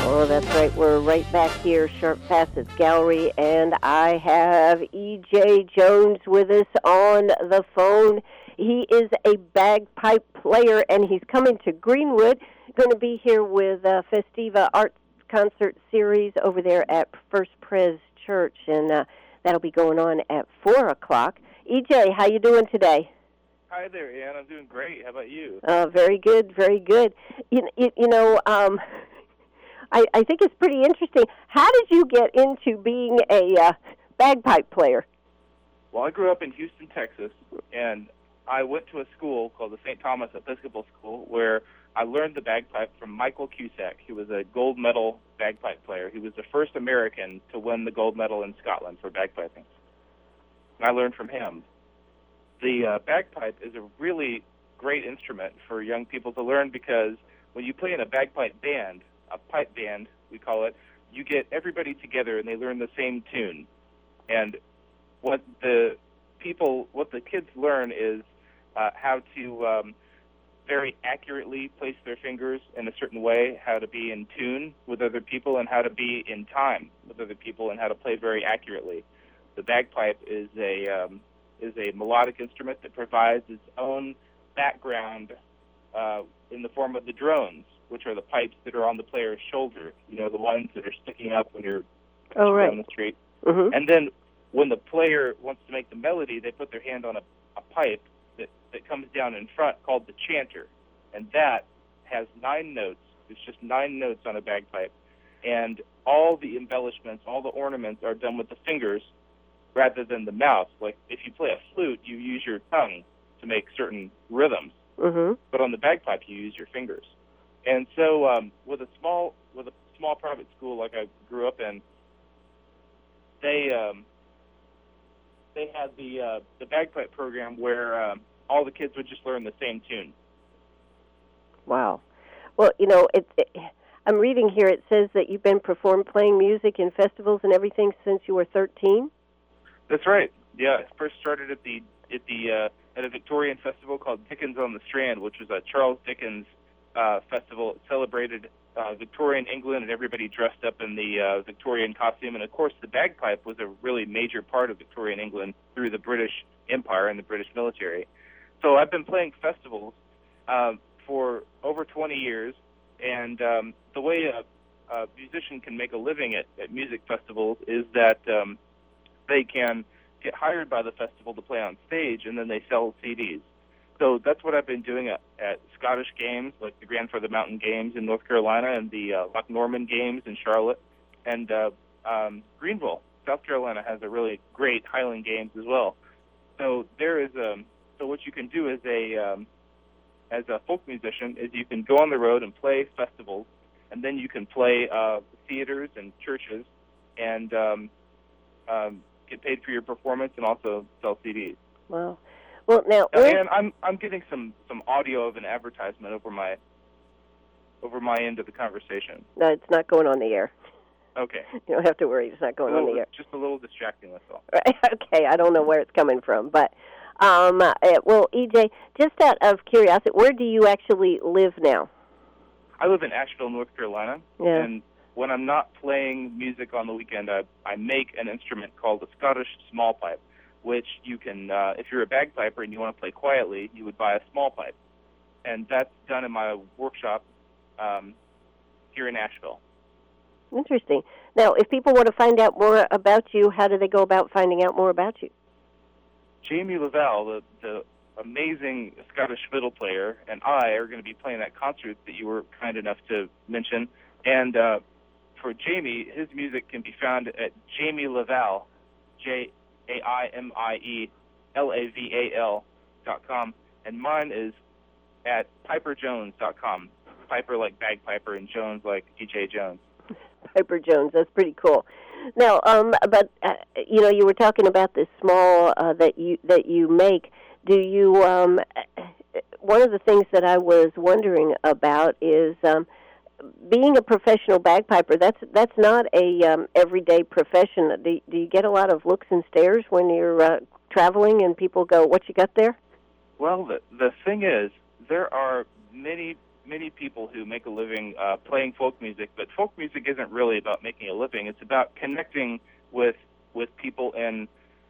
Oh, that's right. We're right back here, Sharp Facets Gallery, and I have E.J. Jones with us on the phone. He is a bagpipe player, and he's coming to Greenwood. Going to be here with Festiva Art Concert Series over there at First Pres Church, and that'll be going on at 4 o'clock. E.J., how you doing today? Hi there, Ann. I'm doing great. How about you? Very good, very good. I think it's pretty interesting. How did you get into being a bagpipe player? Well, I grew up in Houston, Texas, and I went to a school called the St. Thomas Episcopal School where I learned the bagpipe from Michael Cusack. He was a gold medal bagpipe player. He was the first American to win the gold medal in Scotland for bagpiping. And I learned from him. The bagpipe is a really great instrument for young people to learn because when you play in a bagpipe band, a pipe band, we call it, you get everybody together and they learn the same tune. And what the kids learn is how to very accurately place their fingers in a certain way, how to be in tune with other people, and how to be in time with other people, and how to play very accurately. The bagpipe is a melodic instrument that provides its own background in the form of the drones, which are the pipes that are on the player's shoulder, the ones that are sticking up when you're down the street. Mm-hmm. And then when the player wants to make the melody, they put their hand on a pipe that comes down in front called the chanter. And that has 9 notes. It's just 9 notes on a bagpipe. And all the embellishments, all the ornaments are done with the fingers rather than the mouth. Like if you play a flute, you use your tongue to make certain rhythms. Mm-hmm. But on the bagpipe, you use your fingers. And so with a small private school like I grew up in, they had the bagpipe program where all the kids would just learn the same tune. Wow. Well, I'm reading here. It says that you've been playing music in festivals and everything since you were 13. That's right. Yeah, I first started at a Victorian festival called Dickens on the Strand, which was a Charles Dickens festival. It celebrated Victorian England, and everybody dressed up in the Victorian costume. And, of course, the bagpipe was a really major part of Victorian England through the British Empire and the British military. So I've been playing festivals for over 20 years, and the way a musician can make a living at music festivals is that they can get hired by the festival to play on stage, and then they sell CDs. So that's what I've been doing at Scottish games, like the Grandfather Mountain Games in North Carolina and the Loch Norman Games in Charlotte. And Greenville, South Carolina, has a really great Highland Games as well. So so what you can do as a folk musician is you can go on the road and play festivals, and then you can play theaters and churches and get paid for your performance and also sell CDs. Wow. Well, now, and I'm getting some audio of an advertisement over my end of the conversation. No, it's not going on the air. Okay. You don't have to worry. It's not going on the air. Just a little distracting, that's all. Right. Okay. I don't know where it's coming from, but well, EJ, just out of curiosity, where do you actually live now? I live in Asheville, North Carolina. Yeah. And when I'm not playing music on the weekend, I make an instrument called the Scottish small pipe, which you can, if you're a bagpiper and you want to play quietly, you would buy a small pipe. And that's done in my workshop here in Asheville. Interesting. Now, if people want to find out more about you, how do they go about finding out more about you? Jamie Laval, the amazing Scottish fiddle player, and I are going to be playing that concert that you were kind enough to mention. And for Jamie, his music can be found at Jamie Laval, JAIMIELAVAL.com, and mine is at piperjones.com. Piper like bagpiper and Jones like E.J. Jones. Piper Jones, that's pretty cool. Now, but you were talking about this small that you make. Do you? One of the things that I was wondering about is being a professional bagpiper. That's not a everyday profession. Do you get a lot of looks and stares when you're traveling, and people go, "What you got there?" Well, the thing is, there are many many people who make a living playing folk music, but folk music isn't really about making a living. It's about connecting with people in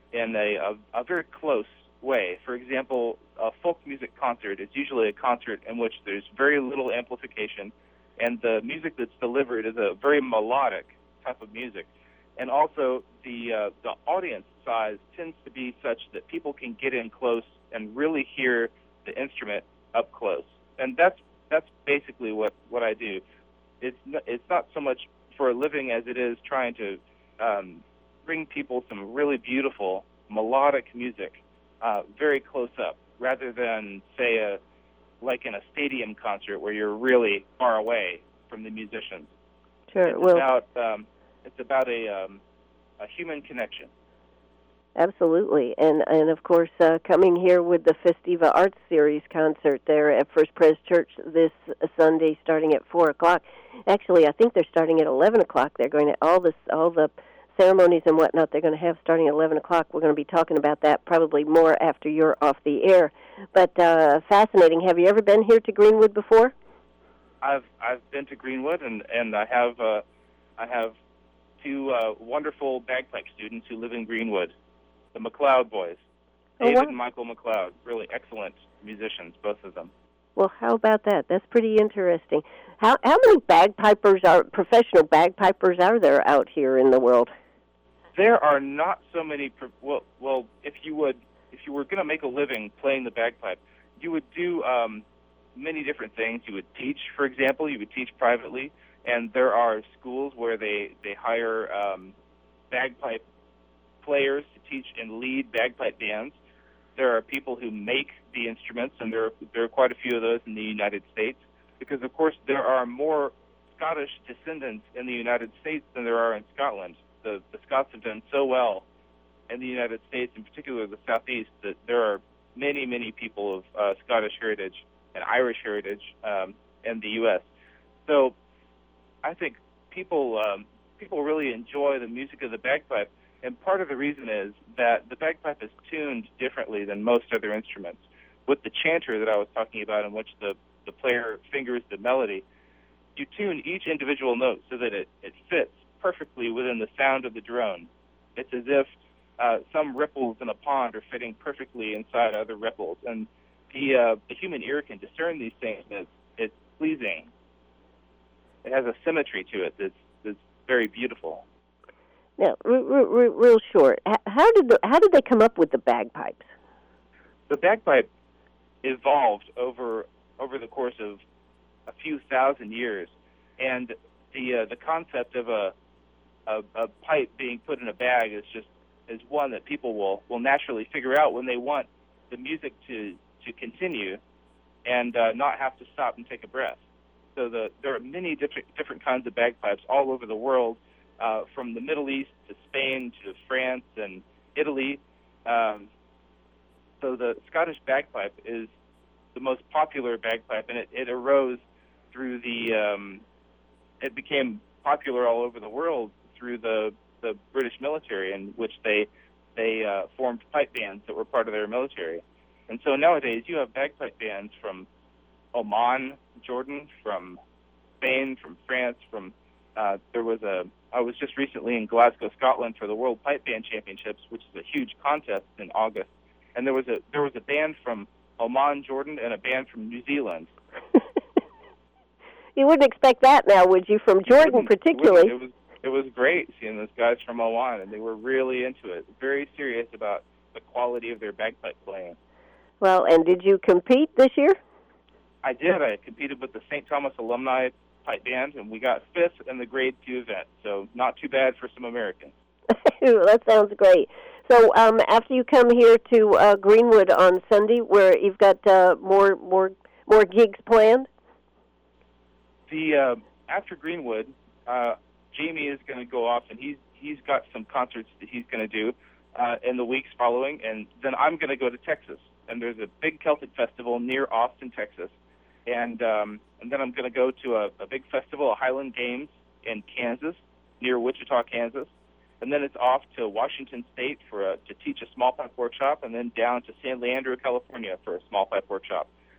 a very close way. For example, a folk music concert is usually a concert in which there's very little amplification, and the music that's delivered is a very melodic type of music. And also, the audience size tends to be such that people can get in close and really hear the instrument up close. And that's basically what I do. It's not so much for a living as it is trying to bring people some really beautiful melodic music very close up, rather than, say, like in a stadium concert where you're really far away from the musicians. Sure. It's about a human connection. Absolutely, and of course, coming here with the Festiva Arts Series concert there at First Pres Church this Sunday, starting at 4:00. Actually, I think they're starting at 11:00. They're going to all the ceremonies and whatnot. They're going to have starting at 11:00. We're going to be talking about that probably more after you're off the air. But fascinating. Have you ever been here to Greenwood before? I've been to Greenwood, and I have two wonderful bagpipe students who live in Greenwood, the McLeod boys, David and Michael McLeod. Really excellent musicians, both of them. Well, how about that? That's pretty interesting. How many professional bagpipers are there out here in the world? There are not so many. Well, if you were going to make a living playing the bagpipe, you would do many different things. You would teach, for example. You would teach privately, and there are schools where they hire bagpipe players to teach and lead bagpipe bands. There are people who make the instruments, and there are quite a few of those in the United States, because, of course, there are more Scottish descendants in the United States than there are in Scotland. The Scots have done so well in the United States, in particular the Southeast, that there are many, many people of Scottish heritage and Irish heritage in the U.S. So I think people really enjoy the music of the bagpipe, and part of the reason is that the bagpipe is tuned differently than most other instruments. With the chanter that I was talking about, in which the player fingers the melody, you tune each individual note so that it fits perfectly within the sound of the drone. It's as if some ripples in a pond are fitting perfectly inside other ripples, and the human ear can discern these things, and it's pleasing. It has a symmetry to it that's very beautiful. Now, real short, how did they come up with the bagpipes? The bagpipe evolved over the course of a few thousand years, and the concept of a pipe being put in a bag is one that people will naturally figure out when they want the music to continue and not have to stop and take a breath. So there are many different kinds of bagpipes all over the world, from the Middle East to Spain to France and Italy. So the Scottish bagpipe is the most popular bagpipe, and it arose through it became popular all over the world through the British military, in which they formed pipe bands that were part of their military. And so nowadays you have bagpipe bands from Oman, Jordan, from Spain, from France, I was just recently in Glasgow, Scotland for the World Pipe Band Championships, which is a huge contest in August. And there was a band from Oman, Jordan, and a band from New Zealand. You wouldn't expect that now, would you, from Jordan particularly? It was great seeing those guys from Oman, and they were really into it, very serious about the quality of their bagpipe playing. Well, and did you compete this year? I did. I competed with the St. Thomas Alumni Pipe Band, and we got 5th in the Grade 2 event, so not too bad for some Americans. That sounds great. So after you come here to Greenwood on Sunday, where you've got more gigs planned? After Greenwood, Jamie is going to go off, and he's got some concerts that he's going to do in the weeks following, and then I'm going to go to Texas, and there's a big Celtic festival near Austin, Texas, and then I'm going to go to a big festival, a Highland Games in Kansas, near Wichita, Kansas, and then it's off to Washington State to teach a small pipe workshop, and then down to San Leandro, California for a small pipe workshop.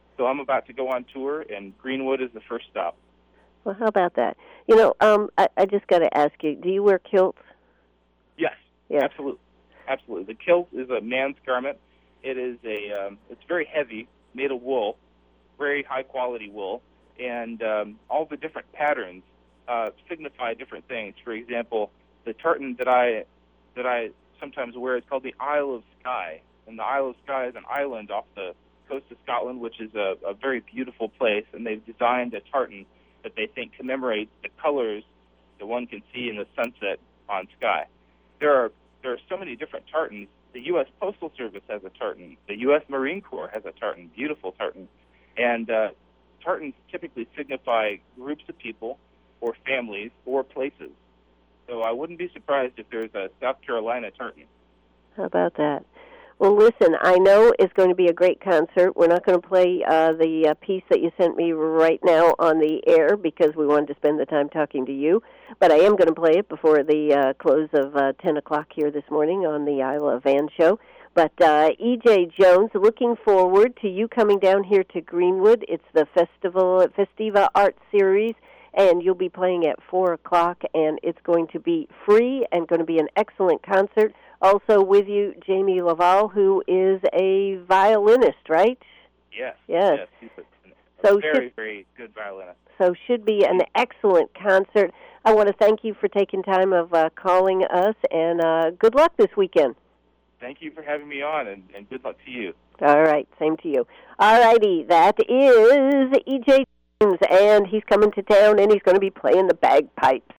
So I'm about to go on tour, and Greenwood is the first stop. Well, how about that? I just got to ask you, do you wear kilts? Yes, absolutely. Absolutely. The kilt is a man's garment. It is it's very heavy, made of wool, very high-quality wool, and all the different patterns signify different things. For example, the tartan that I sometimes wear is called the Isle of Skye, and the Isle of Skye is an island off the coast of Scotland, which is a very beautiful place, and they've designed a tartan that they think commemorates the colors that one can see in the sunset on Skye. There are so many different tartans. The U.S. Postal Service has a tartan. The U.S. Marine Corps has a tartan, beautiful tartan. And tartans typically signify groups of people or families or places. So I wouldn't be surprised if there's a South Carolina tartan. How about that? Well, listen, I know it's going to be a great concert. We're not going to play the piece that you sent me right now on the air because we wanted to spend the time talking to you. But I am going to play it before the close of 10 o'clock here this morning on the Isla Van Show. But E.J. Jones, looking forward to you coming down here to Greenwood. It's the Festiva Art Series, and you'll be playing at 4 o'clock, and it's going to be free and going to be an excellent concert. Also with you, Jamie Laval, who is a violinist, right? Yes. He's a very good violinist. So should be an excellent concert. I want to thank you for taking time of calling us, and good luck this weekend. Thank you for having me on, and good luck to you. All right, same to you. All righty, that is E.J. Jones, and he's coming to town, and he's going to be playing the bagpipes.